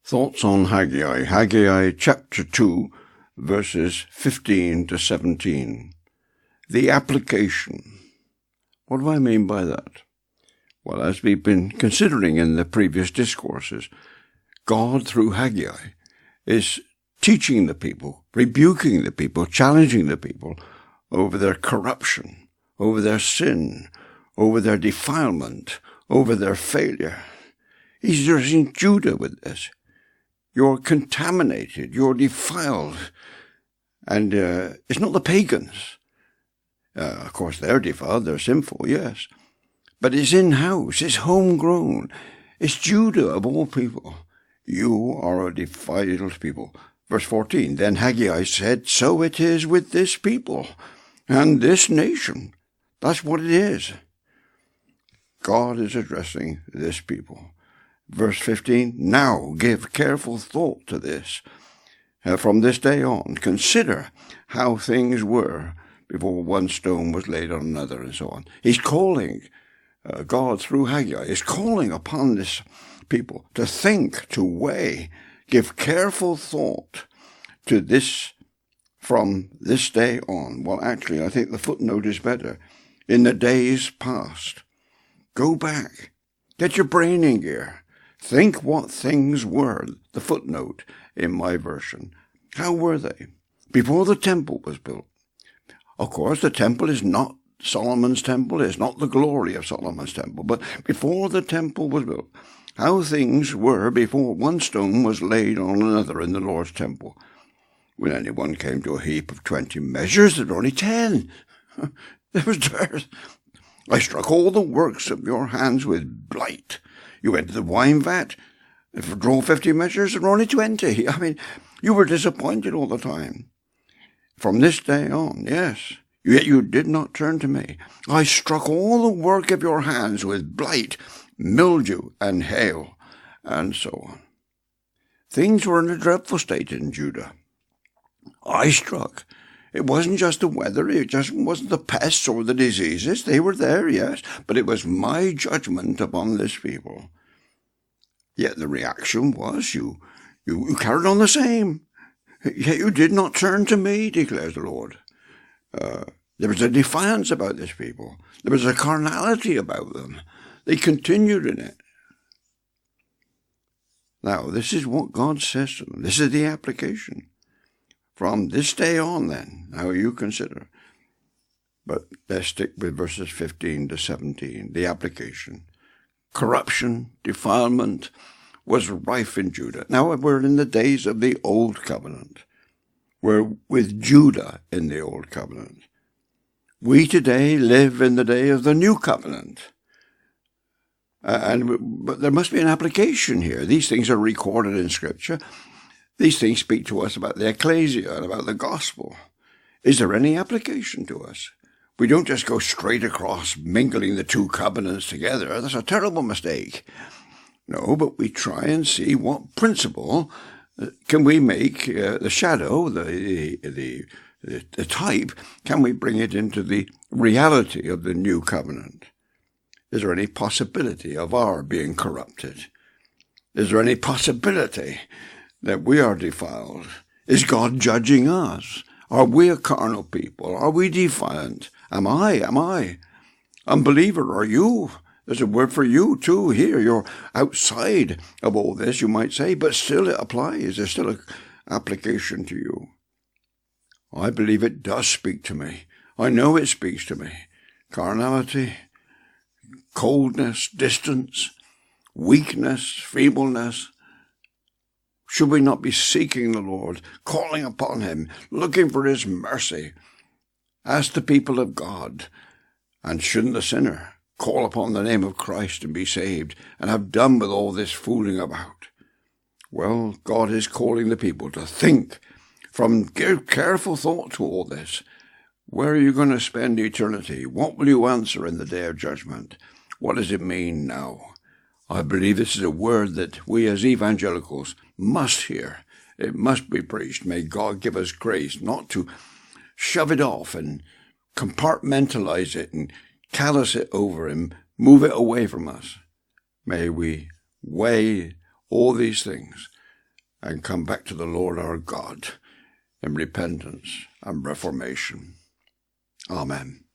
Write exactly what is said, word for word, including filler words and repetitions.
Thoughts on Haggai. Haggai chapter two, verses fifteen to seventeen. The application. What do I mean by that? Well, as we've been considering in the previous discourses, God, through Haggai, is teaching the people, rebuking the people, challenging the people over their corruption, over their sin, over their defilement, over their failure. He's addressing Judah with this. You're contaminated, you're defiled. And uh, it's not the pagans. Uh, of course, they're defiled, they're sinful, yes. But it's in-house, it's homegrown. It's Judah of all people. You are a defiled people. Verse fourteen, then Haggai said, so it is with this people and this nation. That's what it is. God is addressing this people. Verse fifteen, now give careful thought to this. Uh, from this day on, consider how things were before one stone was laid on another, and so on. He's calling, uh, God through Haggai is calling upon this people to think, to weigh, give careful thought to this from this day on. Well, actually, I think the footnote is better. In the days past. Go back. Get your brain in gear. Think what things were, the footnote in my version. How were they? Before the temple was built. Of course, the temple is not Solomon's temple, it's not the glory of Solomon's temple, but before the temple was built, how things were before one stone was laid on another in the Lord's temple. When anyone came to a heap of twenty measures, there were only ten. There was dearth. I struck all the works of your hands with blight. You went to the wine vat, if draw fifty measures, there were only twenty. I mean, you were disappointed all the time. From this day on, yes, yet you did not turn to me. I struck all the work of your hands with blight, mildew, and hail, and so on. Things were in a dreadful state in Judah. I struck. It wasn't just the weather, it just wasn't the pests or the diseases. They were there, yes, but it was my judgment upon this people. Yet the reaction was, you, you, you carried on the same. Yet you did not turn to me, declares the Lord. Uh, there was a defiance about this people. There was a carnality about them. They continued in it. Now, this is what God says to them. This is the application. From this day on, then, how you consider. But let's stick with verses fifteen to seventeen, the application. Corruption, defilement was rife in Judah. Now we're in the days of the Old Covenant. We're with Judah in the Old Covenant. We today live in the day of the New Covenant. Uh, and but there must be an application here. These things are recorded in Scripture. These things speak to us about the ecclesia and about the gospel. Is there any application to us? We don't just go straight across mingling the two covenants together. That's a terrible mistake. No, but we try and see what principle can we make uh, the shadow, the, the, the, the type, can we bring it into the reality of the new covenant? Is there any possibility of our being corrupted? Is there any possibility that we are defiled? Is God judging us? Are we a carnal people? Are we defiant? Am I? Am I? Unbeliever, are you? There's a word for you too here. You're outside of all this, you might say, but still it applies. There's still an application to you. I believe it does speak to me. I know it speaks to me. Carnality, coldness, distance, weakness, feebleness. Should we not be seeking the Lord, calling upon him, looking for his mercy? Ask the people of God, and shouldn't the sinner call upon the name of Christ and be saved, and have done with all this fooling about? Well, God is calling the people to think, from give careful thought to all this. Where are you going to spend eternity? What will you answer in the day of judgment? What does it mean now? I believe this is a word that we as evangelicals must hear. It must be preached. May God give us grace not to shove it off and compartmentalize it and callous it over and move it away from us. May we weigh all these things and come back to the Lord our God in repentance and reformation. Amen.